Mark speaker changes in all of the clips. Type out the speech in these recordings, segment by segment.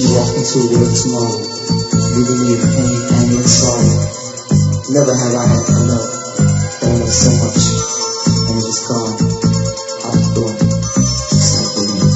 Speaker 1: walk into a world tomorrow, leaving me with pain, anger, and sorrow. Never have I had enough, but I love so much, and it is gone out the door, just like the wind.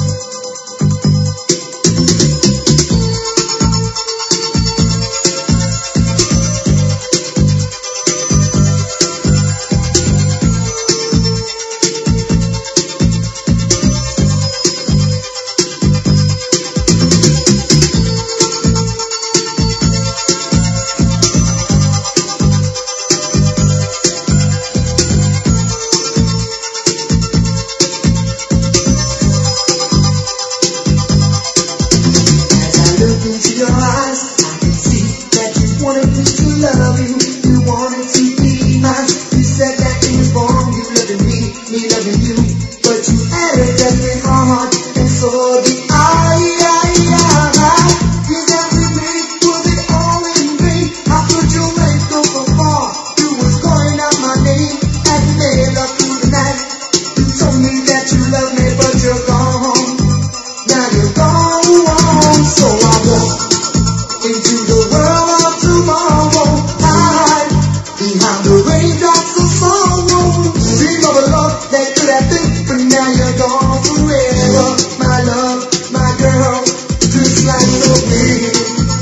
Speaker 2: Love you, you wanted to be mine. You said that it was wrong, you loving me loving you. But you added that in hard, and so did I. You got me ready, was it all in vain? How could you make go so far? You was calling out my name, and you made love through the night. You told me that you love me, but you're gone. Now you're gone, so I walk into the world of tomorrow. Behind the raindrops of sorrow, dream of a love that could have been, but now you're gone forever. My love, my girl, just like the wind.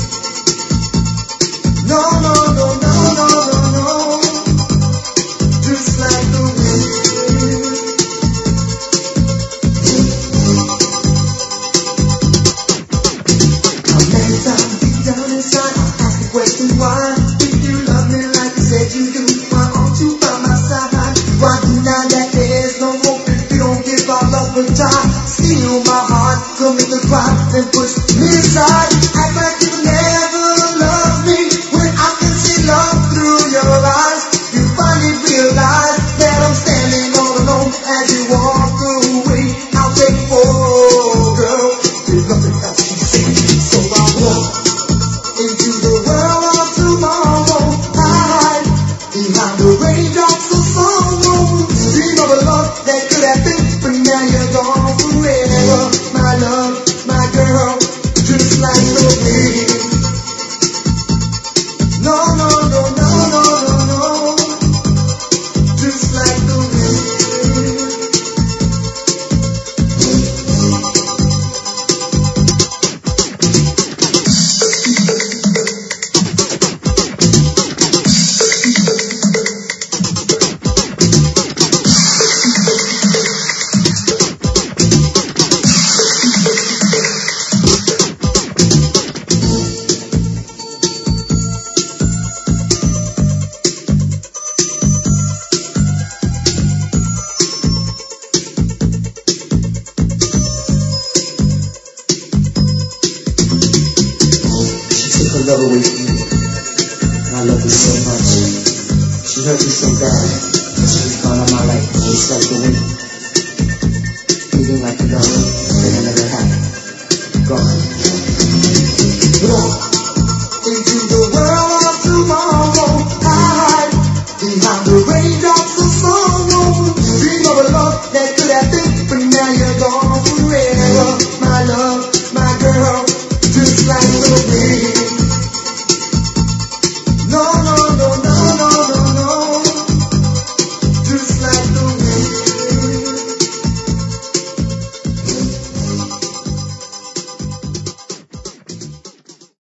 Speaker 2: No, no, no, no, no, no, no, just like the wind. How many times deep down inside I ask the question why? If you love me like you said you do, why aren't you by my side? Why deny that there's no hope if you don't give our love a try? Steal my heart, commit the crime, then push me aside. Act like you never loved me when I can see love through your eyes. You finally realize that I'm standing all alone as you walk away. I'll take for girl, there's nothing else to say, so I walk into the world of tomorrow. Behind the raindrops of sorrow, dream of a love that could have been, but now you're gone forever. My love, my girl, just like the wind. No, no, no, no, no, no, no, just like the wind.
Speaker 1: Her love away from me, and I love her so much. She hurt me so bad, but she was gone out my life, just like the wind. Feeling like a love that I never had. Gone.